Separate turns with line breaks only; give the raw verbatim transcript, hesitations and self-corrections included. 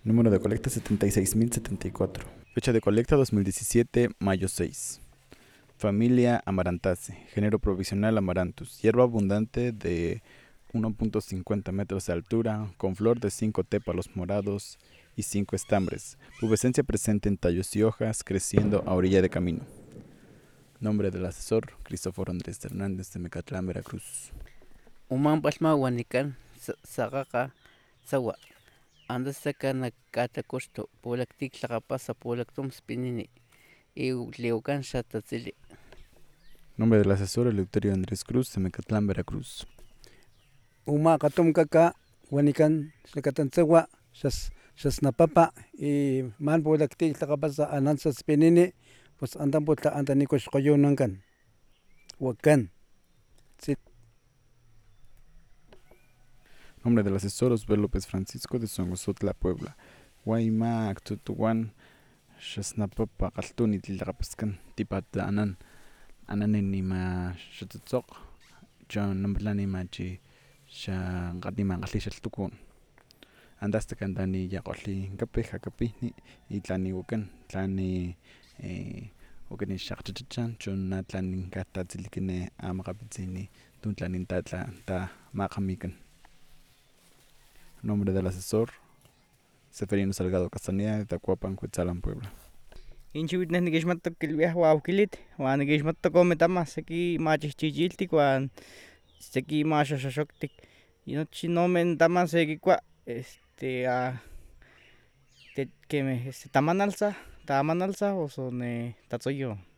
Número de colecta setenta y seis mil setenta y cuatro. Fecha de colecta dos mil diecisiete, mayo seis. Familia Amarantaceae. Género provisional Amaranthus. Hierba abundante de uno punto cincuenta metros de altura, con flor de cinco tépalos morados y cinco estambres. Pubescencia presente en tallos y hojas, creciendo a orilla de camino. Nombre del asesor: Cristóforo Andrés Hernández, de Mecatlán, Veracruz.
Uman palma wanikan saqaqa sawa anda sakana kata costo polactic tlaqapasa polactum spinini y leucan shatatzili.
Nombre del asesor: Eleuterio Andrés Cruz, de Mecatlán, Veracruz.
Uma katum kaka wanikan tlakatantsawa xas xasnapapa y man polactic tlaqapasa anansa spinini pues andan putla andani koxqoyunankan wakan.
Nombre del asesor: Osbel López Francisco, de Songosotla, Puebla. Guayma Actutuan Xasnapapa Qaltuni Tlaqapascan Tipat Anan Ananenima Xatutzok John Nomblanima Chi Xanqatima Qalixaltukun. Andaste Candani Yaqoli Kape Jacapini y Tlani Wukan Tlani Ukani Xaqchachan Chuna Tlani Katatzilkine Amaqapitzini Tuntlanin Tatla Ta Maqamikan. Nombre del asesor: Seferino Salgado Castaneda, de Tacuapan, Cuetzalan, Puebla.
Inchuit nes nikixmatok kilwiaj waukilit, uan nikixmatok ome tamas seki machihchichiltik uan seki maxoxoxoktik. Nochi nomen tamas sekikua este a te kemeh este tamanalsa, tamanalsa o son tatzoyo.